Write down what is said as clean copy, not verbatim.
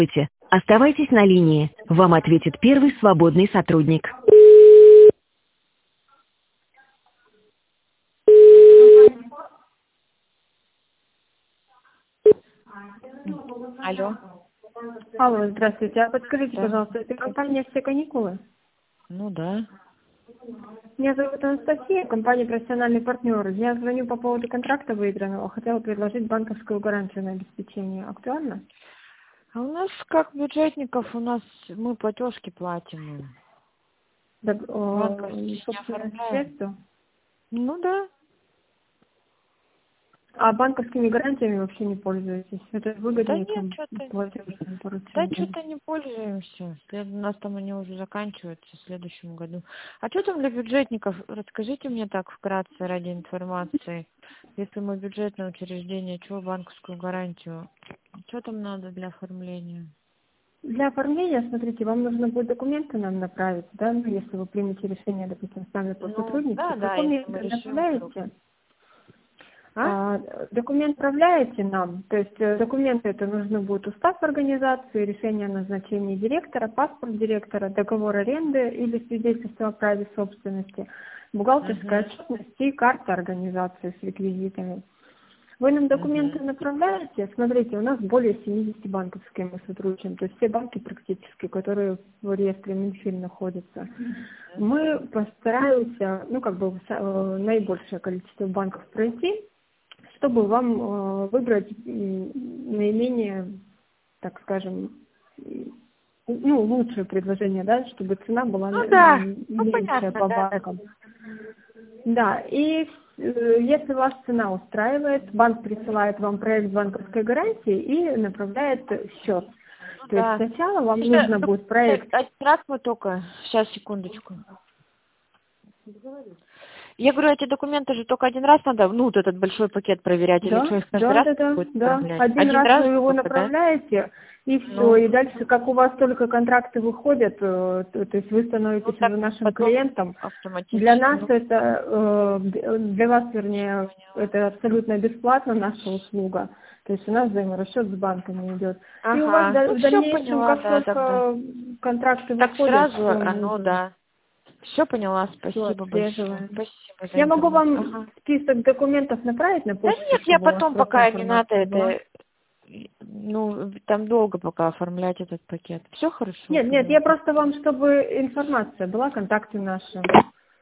Здравствуйте. Оставайтесь на линии. Вам ответит первый свободный сотрудник. Алло, Алло, здравствуйте. А подскажите, да, пожалуйста, это компания «Все каникулы»? ну да. Меня зовут Анастасия, компания «Профессиональный партнер». Я звоню по поводу контракта выигранного. Хотела предложить банковскую гарантию на обеспечение. Актуально? А у нас как бюджетников, у нас мы платежки платим, банковские не Собственные оформляем. средства? Ну да. А банковскими гарантиями вообще не пользуетесь? Это Да выгоднее, нет, чем платежным поручением. что-то не пользуемся. У нас там они уже заканчиваются в следующем году. А что там для бюджетников? Расскажите мне так вкратце ради информации. Если мы бюджетное учреждение, чего банковскую гарантию? Что там надо для оформления? Для оформления, смотрите, вам нужно будет документы нам направить, да, ну, если вы примете решение, допустим, с нами по Ну, сотрудничеству. да, если мы Документы решим вдруг. направляете? А? Документ отправляете нам, то есть документы это нужно будет устав организации, решение о назначении директора, паспорт директора, договор аренды или свидетельство о праве собственности, бухгалтерская отчетность и карта организации с реквизитами. Вы нам документы направляете, смотрите, у нас более 70 банков, с кем мы сотрудничаем, то есть все банки практически, которые в реестре Минфин находятся. Мы постараемся, ну как бы наибольшее количество банков пройти, чтобы вам выбрать наименее, так скажем, ну, лучшее предложение, да, чтобы цена была Ну да, ну меньшая понятно, по да, да. банкам. Да, и если вас цена устраивает, банк присылает вам проект банковской гарантии и направляет счет. Ну То есть да. сначала вам Слушай, нужно будет проект. один раз мы только. Сейчас, секундочку. Я говорю, эти документы же только один раз надо, ну, вот этот большой пакет проверять, или что, Да, их каждый да, раз да, да, будет да. отправлять? Один Один раз раз вы его только, да? направляете, и все. Ну, И дальше, как у вас только контракты выходят, то есть вы ну становитесь так уже нашим потом клиентом. Для автоматически. нас Ну, это, для вас, вернее, поняла. это абсолютно бесплатно наша услуга. То есть у нас взаиморасчет с банками идет. И у вас Ага, ну в все дальнейшем, поняла, как да, тогда. только контракты Так выходят, сразу, мы ну уже да. Все поняла, все спасибо большое. отслеживаем. Спасибо за Я могу информацию. вам Ага. список документов направить на Да почту, нет, я чтобы у вас потом, просто пока не надо информация была. это, ну, там долго пока оформлять этот пакет. Все хорошо, Нет, нет, я понятно. просто вам, чтобы информация была, контакты наши.